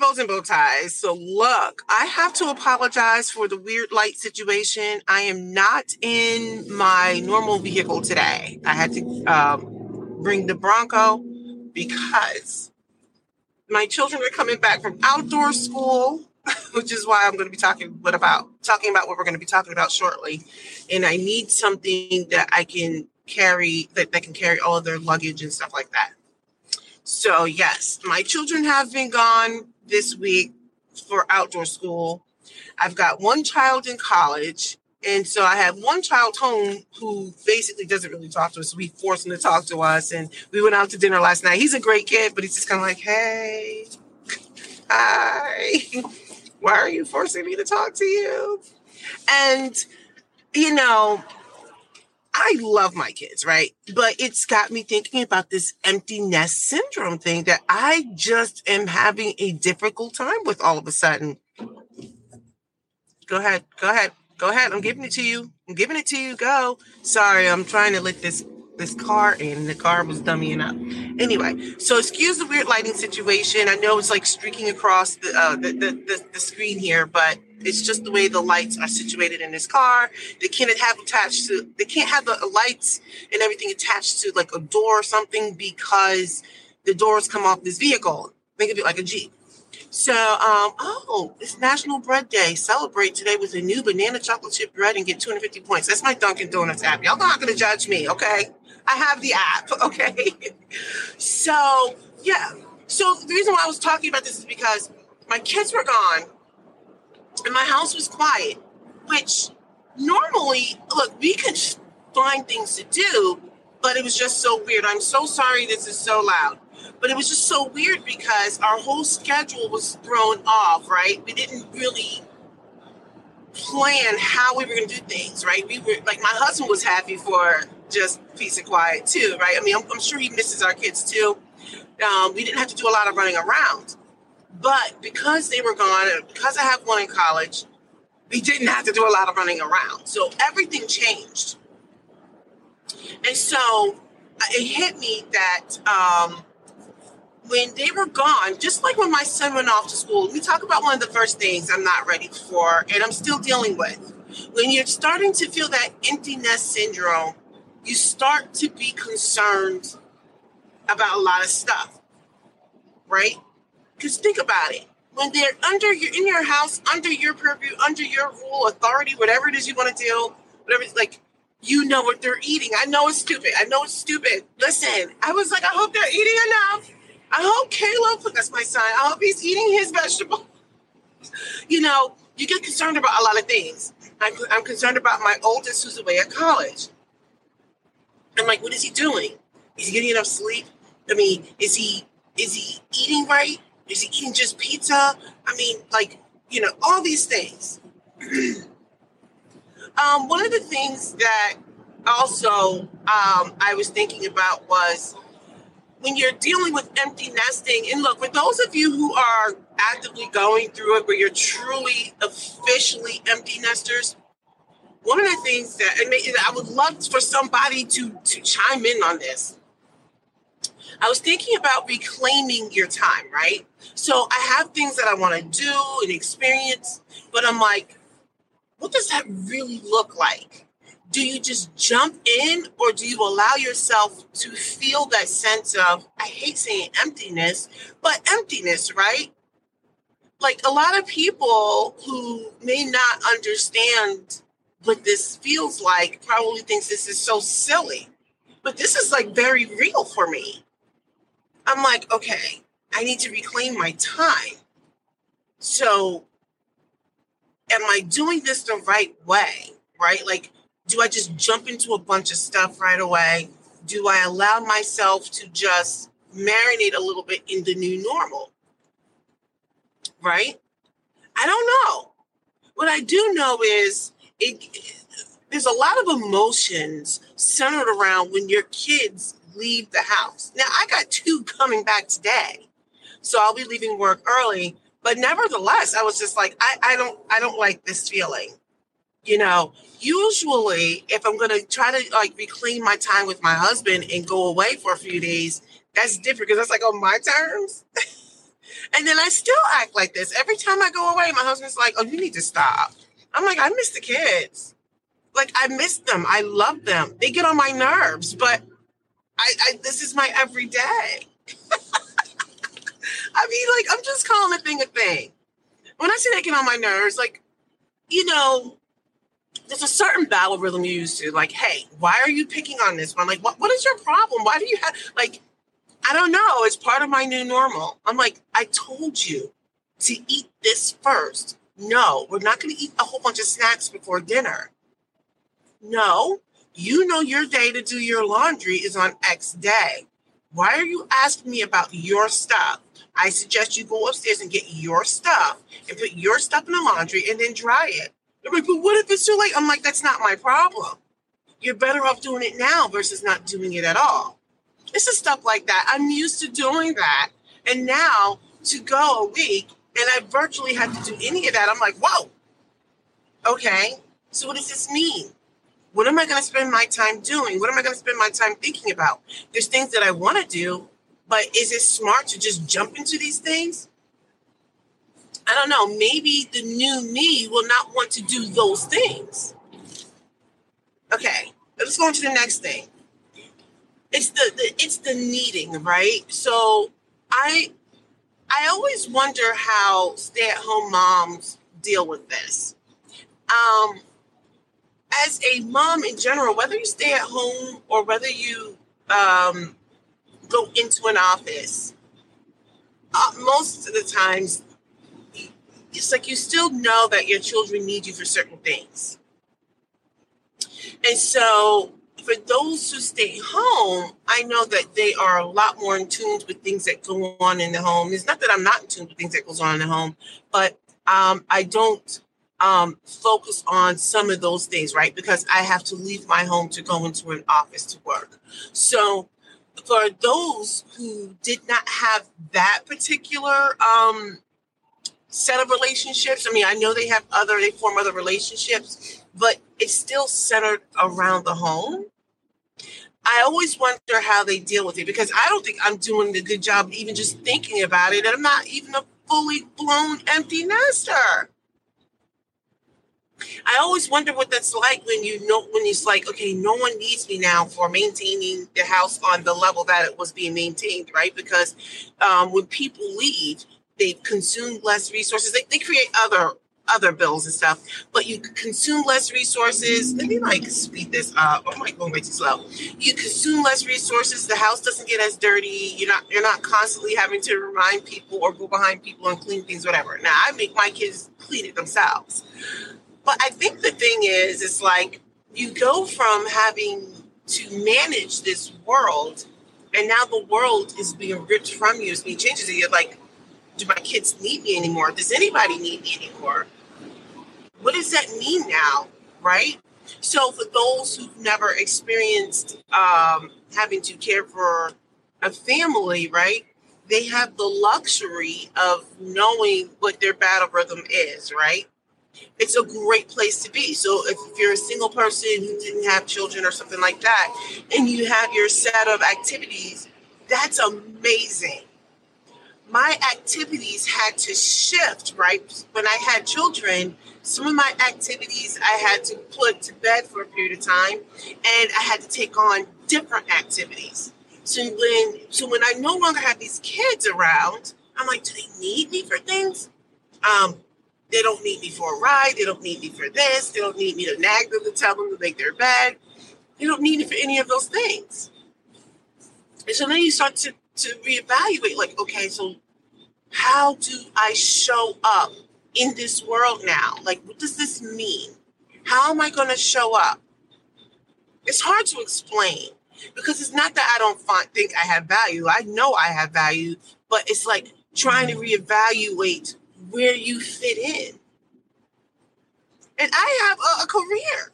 bows and bow ties. So look, I have to apologize for the weird light situation. I am not in my normal vehicle today. I had to bring the Bronco because my children are coming back from outdoor school, which is why I'm going to be talking about what we're going to be talking about shortly. And I need something that I can carry that can carry all of their luggage and stuff like that. So yes, my children have been gone this week for outdoor school. I've got one child in college. And so I have one child home who basically doesn't really talk to us. We force him to talk to us. And we went out to dinner last night. He's a great kid, but he's just kind of like, hey, hi, why are you forcing me to talk to you? And, you know, I love my kids, right? But it's got me thinking about this empty nest syndrome thing that I just am having a difficult time with all of a sudden. Go ahead. I'm giving it to you. Go. Sorry, I'm trying to let this car in. The car was dummying up. Anyway, so excuse the weird lighting situation. I know it's like streaking across the screen here, but it's just the way the lights are situated in this car. They can't have the lights and everything attached to like a door or something because the doors come off this vehicle. Think of it like a Jeep. So, it's National Bread Day. Celebrate today with a new banana chocolate chip bread and get 250 points. That's my Dunkin' Donuts app. Y'all not going to judge me, okay? I have the app, okay? So, yeah. So, the reason why I was talking about this is because my kids were gone and my house was quiet, which normally, look, we could find things to do, but it was just so weird. I'm so sorry this is so loud. But it was just so weird because our whole schedule was thrown off, right? We didn't really plan how we were going to do things, right? We were like, my husband was happy for just peace and quiet too, right? I mean, I'm sure he misses our kids too. We didn't have to do a lot of running around. But because they were gone, and because I have one in college, we didn't have to do a lot of running around. So everything changed. And so it hit me that when they were gone, just like when my son went off to school, we talk about one of the first things I'm not ready for and I'm still dealing with. When you're starting to feel that empty nest syndrome, you start to be concerned about a lot of stuff, right? Because think about it. When they're in your house, under your purview, under your rule, authority, whatever it is you want to do, whatever it's like, you know what they're eating. I know it's stupid. Listen, I was like, I hope they're eating enough. I hope Caleb, that's my son, I hope he's eating his vegetables. You know, you get concerned about a lot of things. I'm concerned about my oldest who's away at college. I'm like, what is he doing? Is he getting enough sleep? I mean, is he eating right? Is he eating just pizza? I mean, like, you know, all these things. One of the things that also I was thinking about was when you're dealing with empty nesting, and look, for those of you who are actively going through it, where you're truly officially empty nesters, one of the things that I would love for somebody to chime in on this. I was thinking about reclaiming your time, right? So I have things that I want to do and experience, but I'm like, what does that really look like? Do you just jump in or do you allow yourself to feel that sense of, I hate saying emptiness, but emptiness, right? Like a lot of people who may not understand what this feels like probably thinks this is so silly, but this is like very real for me. I'm like, okay, I need to reclaim my time. So am I doing this the right way, right? Like, do I just jump into a bunch of stuff right away? Do I allow myself to just marinate a little bit in the new normal, right? I don't know. What I do know is there's a lot of emotions centered around when your kids leave the house. Now, I got 2 coming back today, so I'll be leaving work early. But nevertheless, I was just like, I don't like this feeling. You know, usually if I'm going to try to like reclaim my time with my husband and go away for a few days, that's different because that's like on my terms. And then I still act like this. Every time I go away, my husband's like, oh, you need to stop. I'm like, I miss the kids. Like, I miss them. I love them. They get on my nerves, but I this is my everyday. I mean, like, I'm just calling a thing a thing. When I say they get on my nerves, like, you know, there's a certain battle rhythm you used to, like, hey, why are you picking on this one? Like, what is your problem? Why do you have, like, I don't know. It's part of my new normal. I'm like, I told you to eat this first. No, we're not going to eat a whole bunch of snacks before dinner. No, you know your day to do your laundry is on X day. Why are you asking me about your stuff? I suggest you go upstairs and get your stuff and put your stuff in the laundry and then dry it. They're like, but what if it's too late? I'm like, that's not my problem. You're better off doing it now versus not doing it at all. It's just stuff like that. I'm used to doing that. And now to go a week and I virtually have to do any of that, I'm like, whoa, okay. So what does this mean? What am I going to spend my time doing? What am I going to spend my time thinking about? There's things that I want to do, but is it smart to just jump into these things? I don't know. Maybe the new me will not want to do those things. Okay, let's go on to the next thing. It's the needing, right? So I always wonder how stay-at-home moms deal with this. As a mom in general, whether you stay at home or whether you go into an office, most of the times, it's like you still know that your children need you for certain things. And so for those who stay home, I know that they are a lot more in tune with things that go on in the home. It's not that I'm not in tune with things that goes on in the home, but I don't focus on some of those things, right? Because I have to leave my home to go into an office to work. So for those who did not have that particular set of relationships, I mean, I know they form other relationships, but it's still centered around the home. I always wonder how they deal with it because I don't think I'm doing a good job even just thinking about it. And I'm not even a fully blown empty nester. I always wonder what that's like when it's like, okay, no one needs me now for maintaining the house on the level that it was being maintained, right? Because when people leave, they consume less resources. They create other bills and stuff, but you consume less resources. Let me speed this up. I might go way too slow. You consume less resources. The house doesn't get as dirty. You're not constantly having to remind people or go behind people and clean things, whatever. Now I make my kids clean it themselves. But I think the thing is, it's like you go from having to manage this world, and now the world is being ripped from you. It's being changed. And you're like, do my kids need me anymore? Does anybody need me anymore? What does that mean now, right? So for those who've never experienced having to care for a family, right, they have the luxury of knowing what their battle rhythm is, right? It's a great place to be. So if you're a single person who didn't have children or something like that, and you have your set of activities, that's amazing. My activities had to shift, right? When I had children, some of my activities I had to put to bed for a period of time, and I had to take on different activities. So when I no longer have these kids around, I'm like, do they need me for things? They don't need me for a ride. They don't need me for this. They don't need me to nag them to tell them to make their bed. They don't need me for any of those things. And so then you start to reevaluate, like, okay, so how do I show up in this world now? Like, what does this mean? How am I going to show up? It's hard to explain because it's not that I don't think I have value. I know I have value, but it's like trying to reevaluate where you fit in. And I have a career.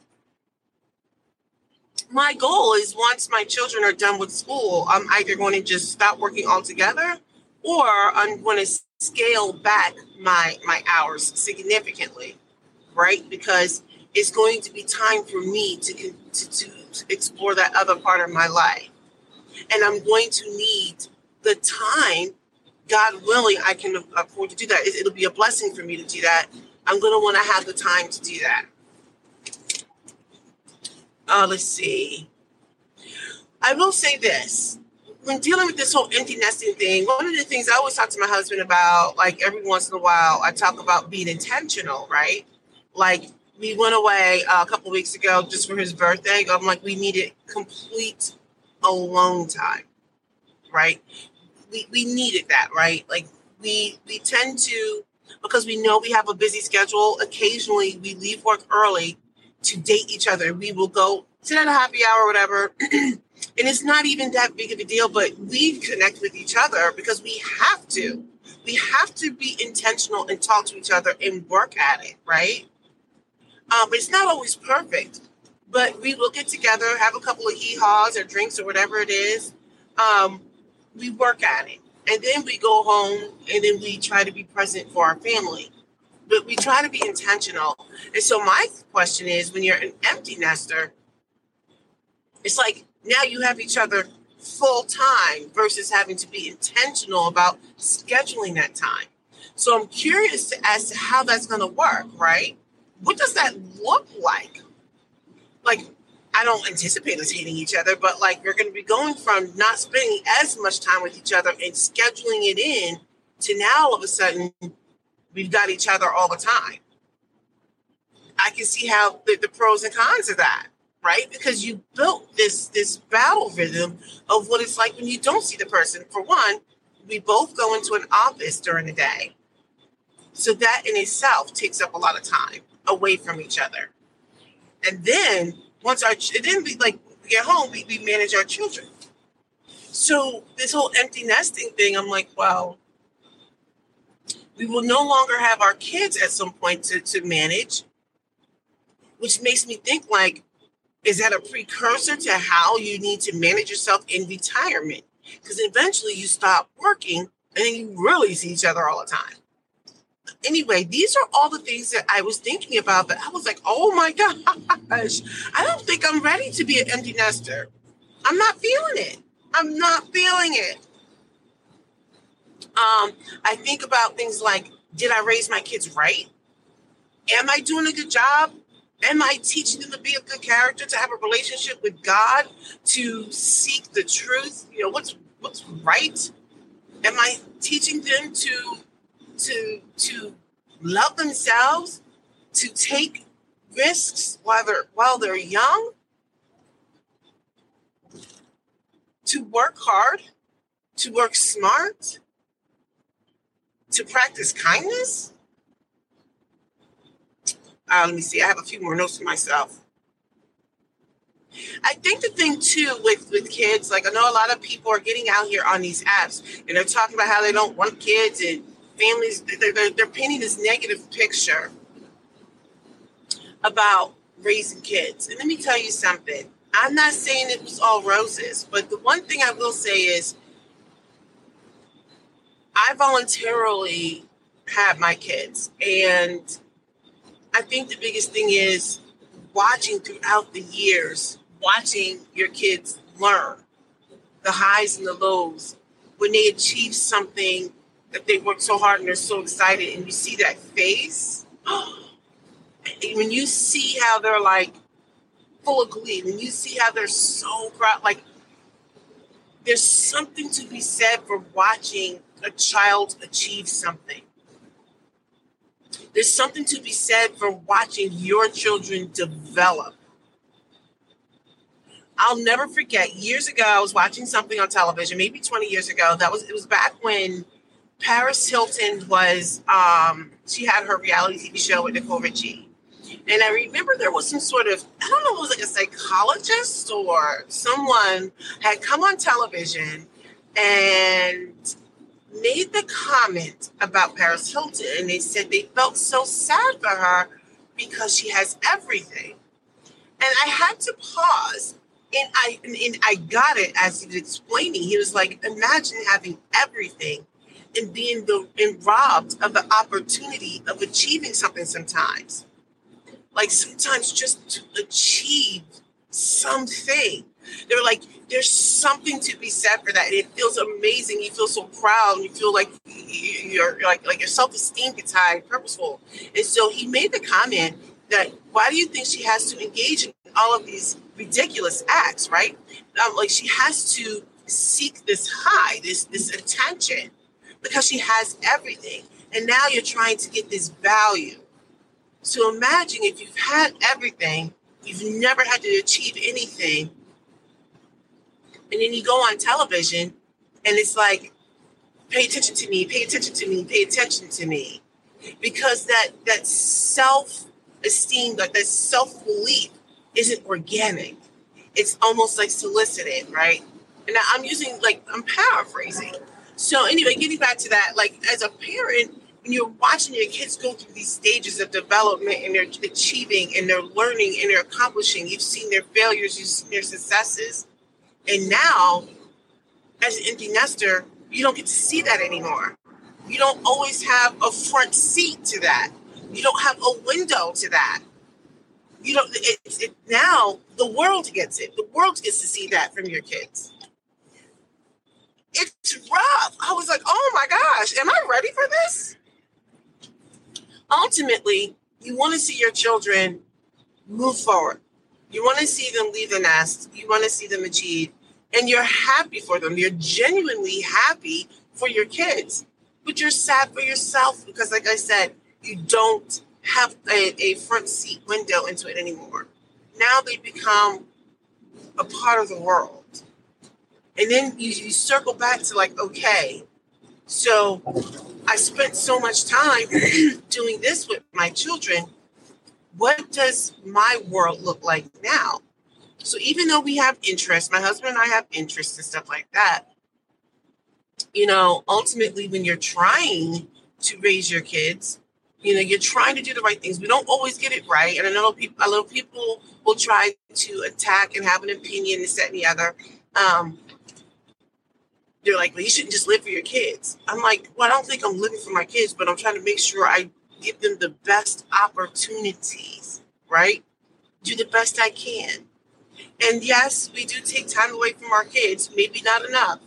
My goal is once my children are done with school, I'm either going to just stop working altogether or I'm going to scale back my hours significantly, right? Because it's going to be time for me to explore that other part of my life. And I'm going to need the time God willing, I can afford to do that. It'll be a blessing for me to do that. I'm going to want to have the time to do that. Let's see. I will say this. When dealing with this whole empty nesting thing, one of the things I always talk to my husband about, like every once in a while, I talk about being intentional, right? Like we went away a couple weeks ago just for his birthday. I'm like, we needed complete alone time, right? We needed that, right? Like we tend to, because we know we have a busy schedule, occasionally we leave work early to date each other. We will go sit at a happy hour or whatever. And it's not even that big of a deal, but we connect with each other because we have to. We have to be intentional and talk to each other and work at it, right? But it's not always perfect. But we will get together, have a couple of hee-haws or drinks or whatever it is. We work at it. And then we go home and then we try to be present for our family. But we try to be intentional. And so my question is, when you're an empty nester, it's like now you have each other full time versus having to be intentional about scheduling that time. So I'm curious as to how that's going to work, right? What does that look like? Like, I don't anticipate us hating each other, but like we're going to be going from not spending as much time with each other and scheduling it in to now all of a sudden we've got each other all the time. I can see how the pros and cons of that, right? Because you built this battle rhythm of what it's like when you don't see the person. For one, we both go into an office during the day. So that in itself takes up a lot of time away from each other. And then then we like we get home, we manage our children. So this whole empty nesting thing, I'm like, well, we will no longer have our kids at some point to manage, which makes me think like, is that a precursor to how you need to manage yourself in retirement? Because eventually you stop working and then you really see each other all the time. Anyway, these are all the things that I was thinking about, but I was like, oh my gosh, I don't think I'm ready to be an empty nester. I'm not feeling it. I'm not feeling it. I think about things like, did I raise my kids right? Am I doing a good job? Am I teaching them to be a good character, to have a relationship with God, to seek the truth? You know, what's right? Am I teaching them to love themselves, to take risks while they're young, to work hard, to work smart, to practice kindness? Let me see. I have a few more notes for myself. I think the thing too with kids, like I know a lot of people are getting out here on these apps and they're talking about how they don't want kids and families. They're painting this negative picture about raising kids. And let me tell you something. I'm not saying it was all roses, but the one thing I will say is I voluntarily had my kids, and I think the biggest thing is watching throughout the years, watching your kids learn the highs and the lows when they achieve something that they worked so hard and they're so excited, and you see that face. When you see how they're like full of glee, when you see how they're so proud, like there's something to be said for watching a child achieve something. There's something to be said for watching your children develop. I'll never forget, years ago, I was watching something on television, maybe 20 years ago. It was back when Paris Hilton was, she had her reality TV show with Nicole Richie. And I remember there was some sort of, I don't know, it was like a psychologist or someone had come on television and made the comment about Paris Hilton. And they said they felt so sad for her because she has everything. And I had to pause. And I got it as he was explaining. He was like, imagine having everything and being robbed of the opportunity of achieving something sometimes. Like sometimes just to achieve something. They were like, there's something to be said for that. And it feels amazing. You feel so proud. And you feel like your self-esteem gets high and purposeful. And so he made the comment that, why do you think she has to engage in all of these ridiculous acts, right? Like she has to seek this high, this attention, because she has everything. And now you're trying to get this value. So imagine if you've had everything, you've never had to achieve anything, and then you go on television and it's like, pay attention to me, pay attention to me, pay attention to me. Because that self-esteem, that self-belief isn't organic. It's almost like solicited, right? And I'm paraphrasing. So anyway, getting back to that, like as a parent, when you're watching your kids go through these stages of development and they're achieving and they're learning and they're accomplishing, you've seen their failures, you've seen their successes. And now, as an empty nester, you don't get to see that anymore. You don't always have a front seat to that. You don't have a window to that. You don't. Now the world gets it. The world gets to see that from your kids. It's rough. I was like, oh my gosh, am I ready for this? Ultimately, you want to see your children move forward. You want to see them leave the nest. You want to see them achieve. And you're happy for them. You're genuinely happy for your kids. But you're sad for yourself because, like I said, you don't have a front seat window into it anymore. Now they become a part of the world. And then you circle back to like, okay, so I spent so much time doing this with my children. What does my world look like now? So even though we have interests, my husband and I have interests and stuff like that, ultimately when you're trying to raise your kids, you're trying to do the right things. We don't always get it right. And I know people will try to attack and have an opinion, this, that, and the other. They're like, well, you shouldn't just live for your kids. I'm like, well, I don't think I'm living for my kids, but I'm trying to make sure I give them the best opportunities, right? Do the best I can. And yes, we do take time away from our kids, maybe not enough.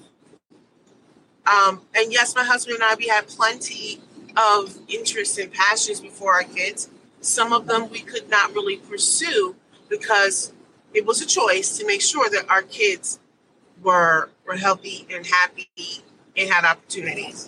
And yes, my husband and I, we had plenty of interests and passions before our kids. Some of them we could not really pursue because it was a choice to make sure that our kids were healthy and happy and had opportunities.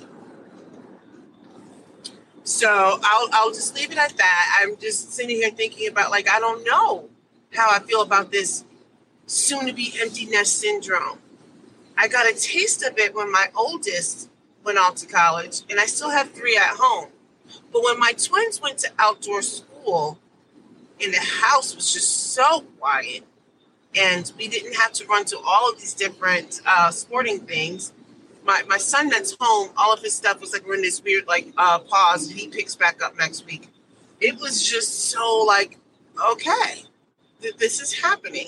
So I'll just leave it at that. I'm just sitting here thinking about, like, I don't know how I feel about this soon-to-be empty nest syndrome. I got a taste of it when my oldest went off to college, and I still have 3 at home. But when my twins went to outdoor school, and the house was just so quiet, and we didn't have to run to all of these different sporting things. My son that's home, all of his stuff was like we're in this weird pause. He picks back up next week. It was just so like, okay, this is happening.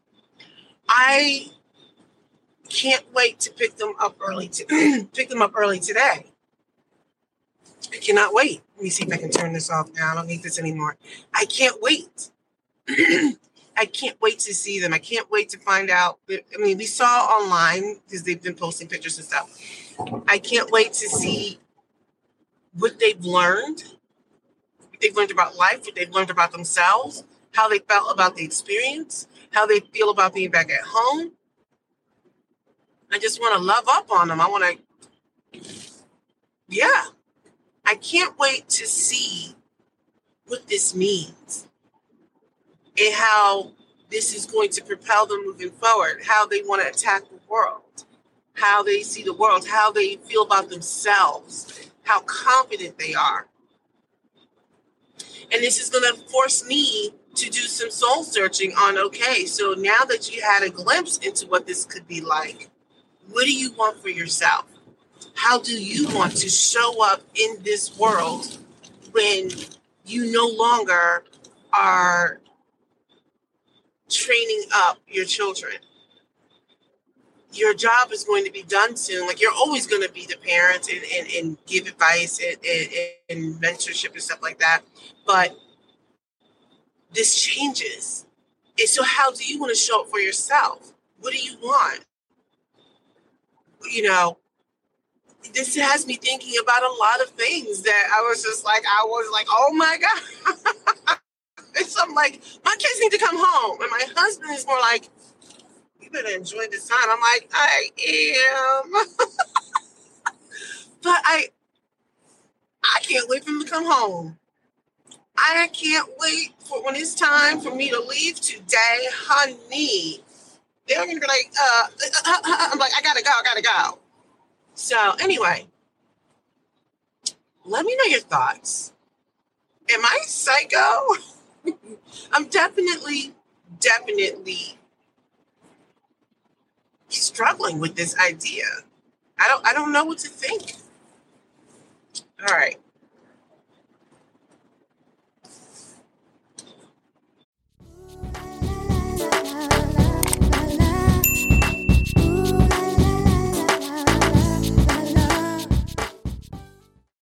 I can't wait to pick them up early today. I cannot wait. Let me see if I can turn this off now. I don't need this anymore. I can't wait. I can't wait to see them. I can't wait to find out. We saw online because they've been posting pictures and stuff. I can't wait to see what they've learned. What they've learned about life, what they've learned about themselves, how they felt about the experience, how they feel about being back at home. I just want to love up on them. I can't wait to see what this means. And how this is going to propel them moving forward, how they want to attack the world, how they see the world, how they feel about themselves, how confident they are. And this is going to force me to do some soul searching on, okay, so now that you had a glimpse into what this could be like, what do you want for yourself? How do you want to show up in this world when you no longer are training up your children? Your job is going to be done soon. Like, you're always going to be the parent and give advice and mentorship and stuff like that. But this changes. And so how do you want to show up for yourself? What do you want? You know, this has me thinking about a lot of things that I was like, oh my God. It's something like, my kids need to come home. And my husband is more like, you better enjoy this time. I'm like, I am. But I can't wait for them to come home. I can't wait for when it's time for me to leave today, honey. They're gonna be like, I'm like, I gotta go. So anyway, let me know your thoughts. Am I psycho? I'm definitely struggling with this idea. I don't know what to think. All right.